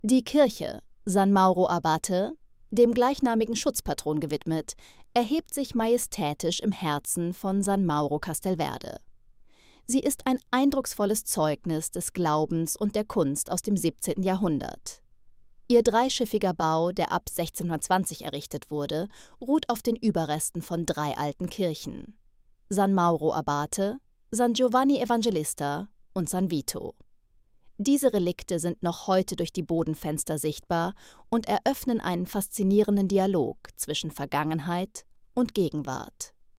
Die Kirche San Mauro Abate, dem gleichnamigen Schutzpatron gewidmet, erhebt sich majestätisch im Herzen von San Mauro Castelverde. Sie ist ein eindrucksvolles Zeugnis des Glaubens und der Kunst aus dem 17. Jahrhundert. Ihr dreischiffiger Bau, der ab 1620 errichtet wurde, ruht auf den Überresten von 3 alten Kirchen: San Mauro Abate, San Giovanni Evangelista und San Vito. Diese Relikte sind noch heute durch die Bodenfenster sichtbar und eröffnen einen faszinierenden Dialog zwischen Vergangenheit und Gegenwart.